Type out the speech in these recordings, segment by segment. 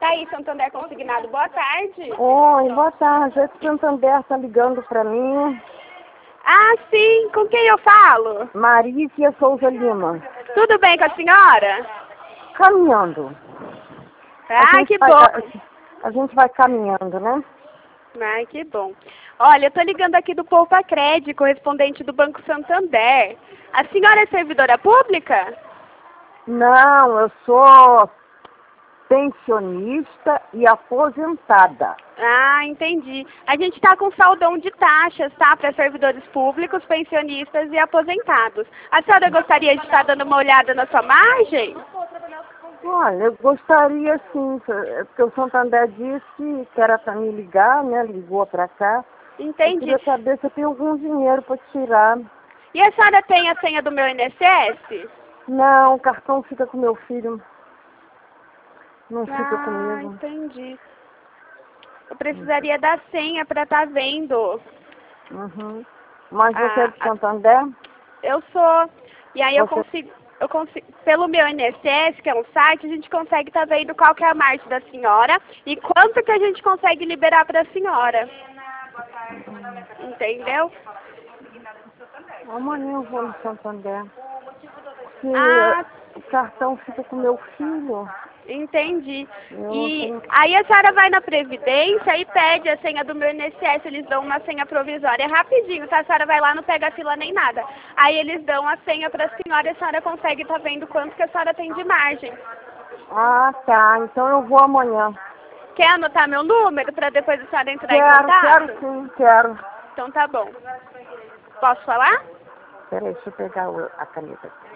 Tá aí, Santander Consignado. Boa tarde. Oi, boa tarde. Esse Santander tá ligando pra mim. Ah, sim. Com quem eu falo? Marícia Souza Lima. Tudo bem com a senhora? Caminhando. Ah, que bom. A gente vai caminhando, né? Ai, que bom. Olha, eu tô ligando aqui do Poupa Cred, correspondente do Banco Santander. A senhora é servidora pública? Não, eu sou pensionista e aposentada. Ah, entendi. A gente está com saldão de taxas, tá? Para servidores públicos, pensionistas e aposentados. A senhora gostaria de estar dando uma olhada na sua margem? Olha, eu gostaria sim, porque o Santander disse que era para me ligar, né? Ligou para cá. Entendi. Eu queria saber se eu tenho algum dinheiro para tirar. E a senhora tem a senha do meu INSS? Não, o cartão fica com meu filho. Não fica Ah, comigo. entendi. Eu precisaria da senha para estar vendo. Uhum. Mas você é de Santander? Eu sou. E aí eu Você... consigo, pelo meu INSS, que é um site, a gente consegue estar vendo qual que é a margem da senhora e quanto que a gente consegue liberar para a senhora. Entendeu? Amanhã eu vou no Santander. Ah, O cartão fica com meu filho. entendi. Eu E tenho... aí a senhora vai na Previdência e pede a senha do meu INSS, eles dão uma senha provisória. É rapidinho, tá? A senhora vai lá, não pega fila nem nada. Aí eles dão a senha para a senhora e a senhora consegue estar vendo quanto que a senhora tem de margem. Ah, tá. Então eu vou amanhã. Quer anotar meu número para depois a senhora entrar em contato? Quero sim, quero. Então tá bom. Posso falar? Peraí, deixa eu pegar a caneta aqui.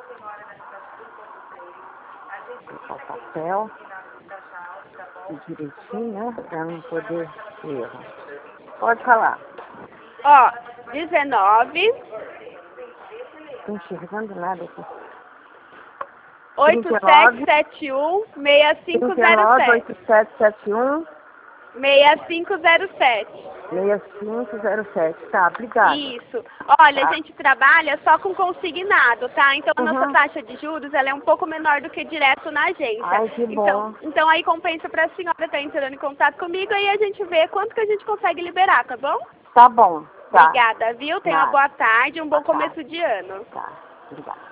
Vou colocar o papel direitinho, né? Pra não poder erro. Pode falar. Ó, 19 Tô enxergando nada aqui. 8771 6507 8771 6507. 6507. Tá, obrigada. Isso. Olha, a gente trabalha só com consignado, tá? Então a nossa taxa de juros ela é um pouco menor do que direto na agência. Ai, que bom. Então aí compensa pra senhora estar entrando em contato comigo e a gente vê quanto que a gente consegue liberar, tá bom? Tá bom. Tá. Obrigada, viu? Tenha uma boa tarde e um bom começo de ano. Tá, obrigada.